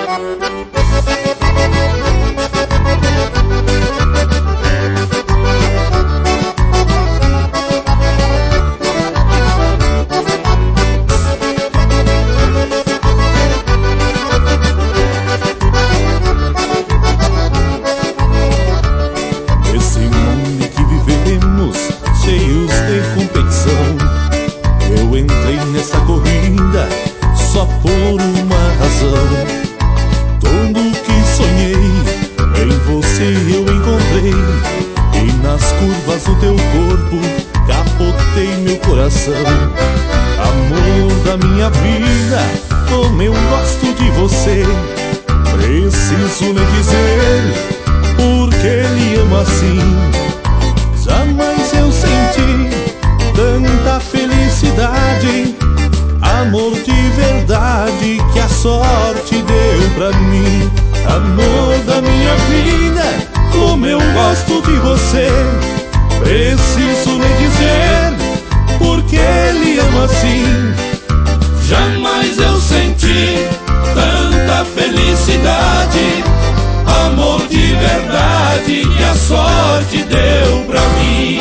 Esse mundo que vivemos, cheios de competição, eu entrei nessa corrida só por uma razão. Tudo que sonhei em você eu encontrei, e nas curvas do teu corpo capotei meu coração. Amor da minha vida, como eu gosto de você, preciso lhe dizer porque lhe amo assim. Jamais eu senti tanta felicidade, amor de verdade que a sorte deu pra mim. Amor da minha vida, como eu gosto de você, preciso lhe dizer porque lhe amo assim. Jamais eu senti tanta felicidade, amor de verdade que a sorte deu pra mim.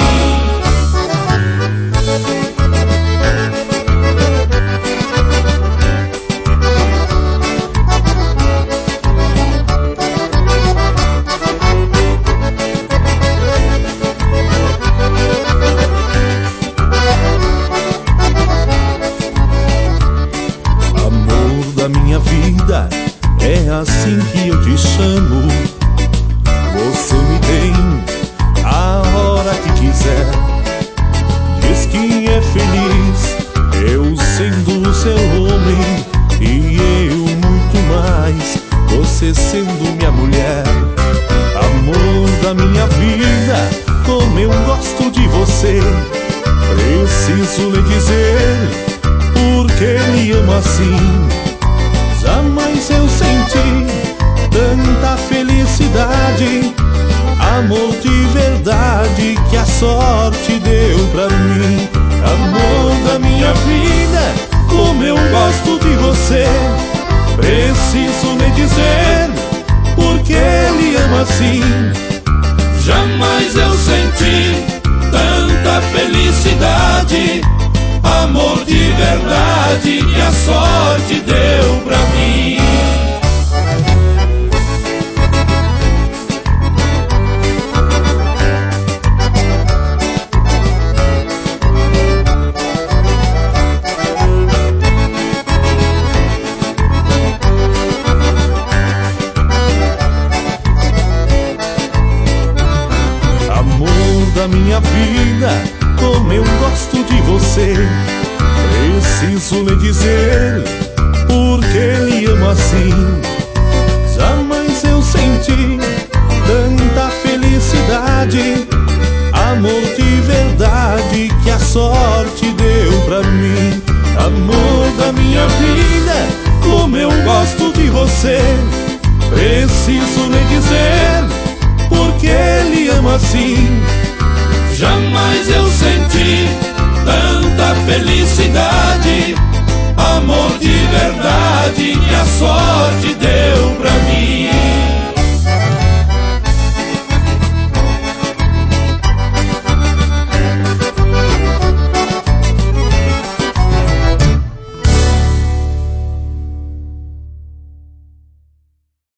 Amor da minha vida, é assim que eu te chamo. Você me tem a hora que quiser. Diz que é feliz, eu sendo seu homem, e eu muito mais, você sendo minha mulher. Amor da minha vida, como eu gosto de você, preciso lhe dizer porque lhe amo assim. Jamais eu senti tanta felicidade, amor de verdade que a sorte deu pra mim. Amor da minha vida, como eu gosto de você, preciso lhe dizer porque lhe amo assim. Jamais eu senti tanta felicidade, amor de verdade que a sorte deu pra mim. Amor da minha vida, como eu gosto de você, preciso lhe dizer porque lhe amo assim. Jamais eu senti tanta felicidade, amor de verdade que a sorte deu pra mim. Amor da minha vida, como eu gosto de você, preciso lhe dizer porque lhe amo assim. Jamais eu senti tanta felicidade, amor de verdade que a sorte